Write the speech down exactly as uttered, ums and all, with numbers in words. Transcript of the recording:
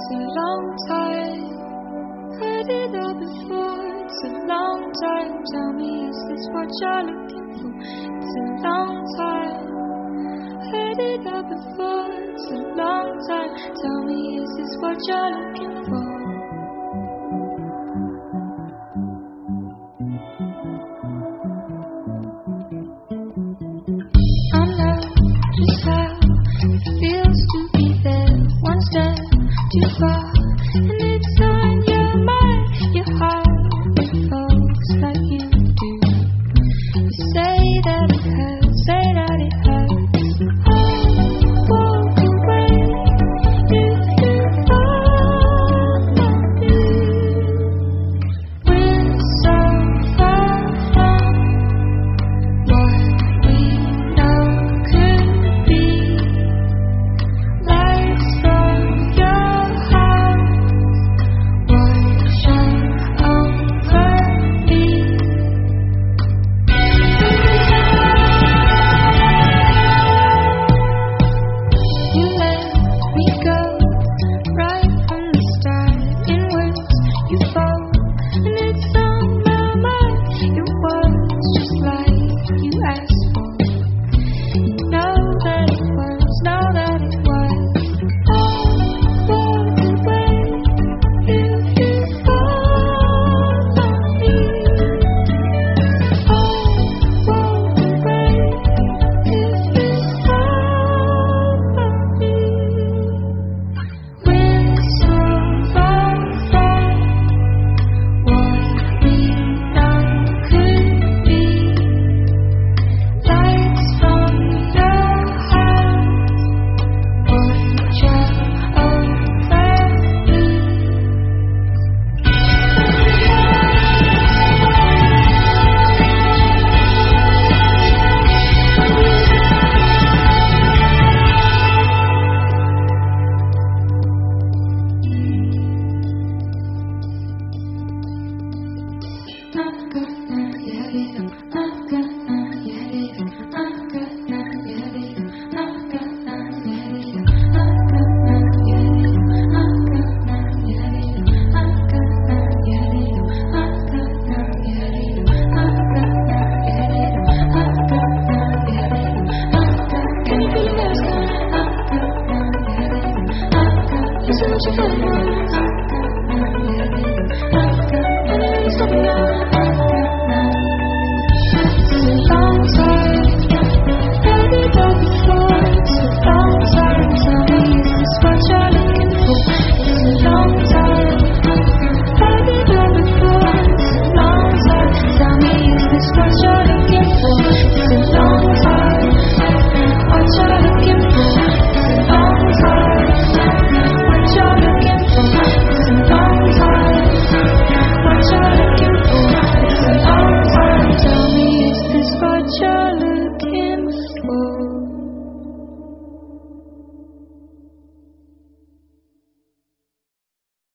It's a long time. Heard it all before. It's a long time. Tell me, is this what you're looking for? It's a long time. Heard it all before. It's a long time. Tell me, is this what you're looking for? I know just how it feels to be there, one step too far, and it's on your mind, your heart, with folks like you do. You say that it hurts, say that it hurts. I'll walk away if you follow me. We're so far from what we know could be. Lights from your heart wash over me. You let me go right from the start. In words you fall, and it's on my mind. It was just like you asked for. You know that it was, know that it was. I'll walk away if you follow me. I'll walk away if you follow me. We're so far from what we know could be. Lights from your heart watch over me. Can you feel it?